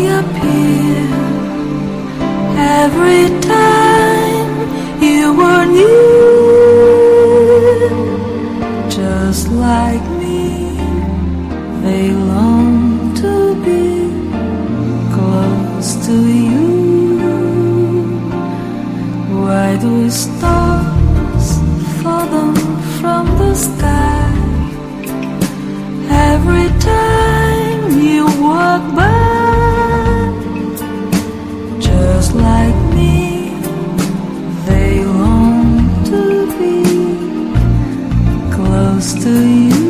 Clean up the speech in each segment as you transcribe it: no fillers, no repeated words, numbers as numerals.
appear every time you were near. Just like me, they long to be close to you. Why do stars fall down from the sky every time you walk by? Just like me, they long to be close to you.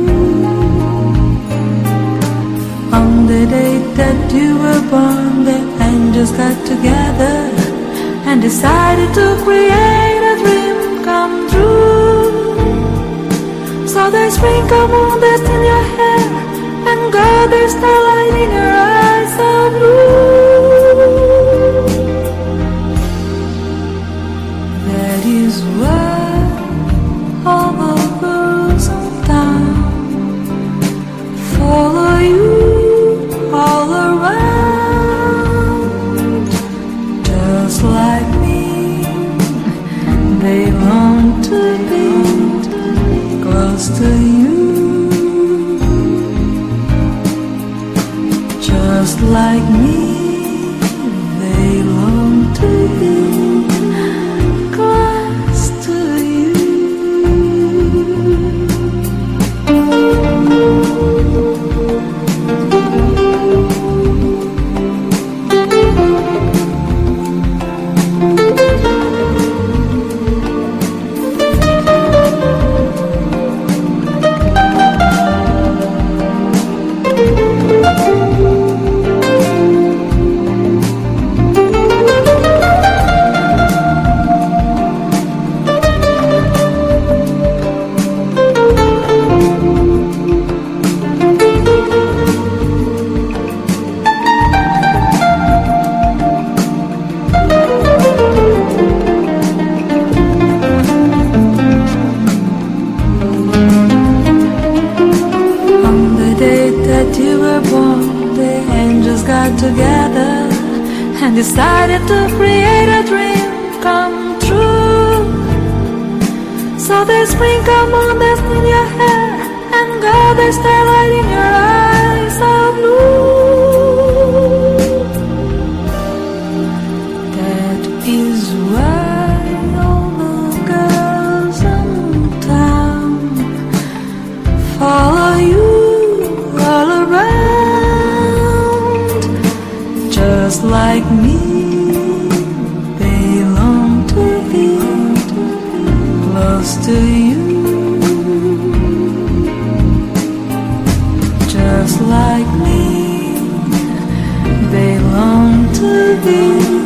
On the day that you were born, the angels got together and decided to create a dream come true. So they sprinkle moon dust in your hair and gather starlight in your eyes so blue. That is why all the girls in town follow you all around. Just like me, they long to be close to you. Just like me, they long to be close to you. Together and decided to create a dream come true. So they sprinkle moon dust in your hair and gather starlight in your eyes so blue. That is why all the girls in town follow you all around. Just like me, they long to be close to you. Just like me, they long to be